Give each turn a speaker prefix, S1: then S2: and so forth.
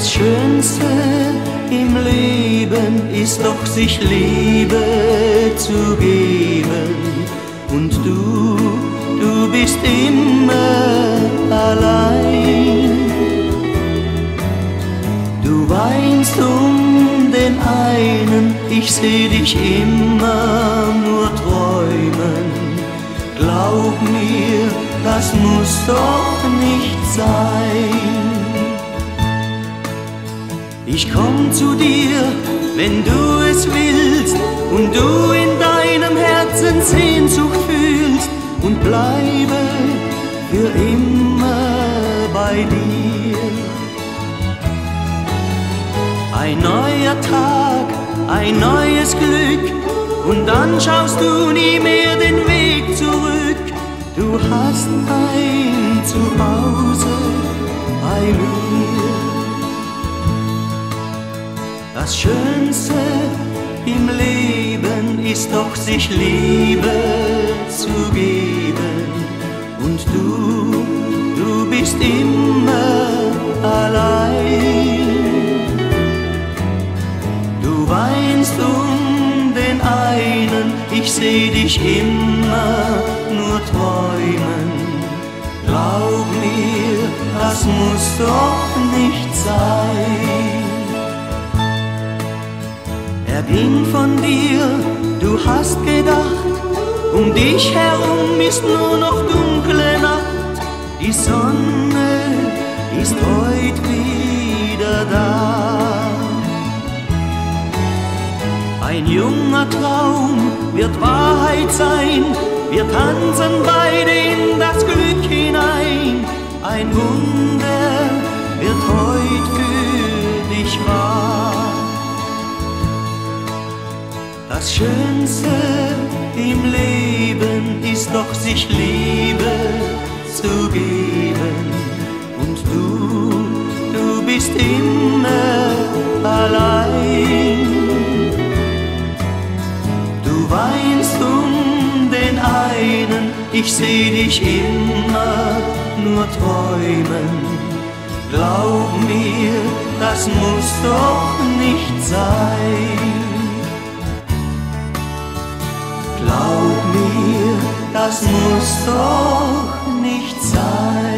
S1: Das Schönste im Leben ist doch, sich Liebe zu geben. Und du bist immer allein. Du weinst um den einen, ich seh dich immer nur träumen. Glaub mir, das muss doch nicht sein. Ich komm zu dir, wenn du es willst und du in deinem Herzen Sehnsucht fühlst, und bleibe für immer bei dir. Ein neuer Tag, ein neues Glück, und dann schaust du nie mehr den Weg zurück. Du hast ein Zuhause bei mir. Das Schönste im Leben ist doch, sich Liebe zu geben. Und du bist immer allein. Du weinst um den einen, ich seh dich immer nur träumen. Glaub mir, das muss doch nicht sein. Er ging von dir, du hast gedacht, um dich herum ist nur noch dunkle Nacht. Die Sonne ist heut wieder da. Ein junger Traum wird Wahrheit sein, wir tanzen beide in das Glück hinein. Ein Wunder wird heut für dich wahr. Das Schönste im Leben ist doch, sich Liebe zu geben. Und du bist immer allein. Du weinst um den einen, ich seh dich immer nur träumen. Glaub mir, das muss doch nicht sein. Glaub mir, das muss doch nicht sein.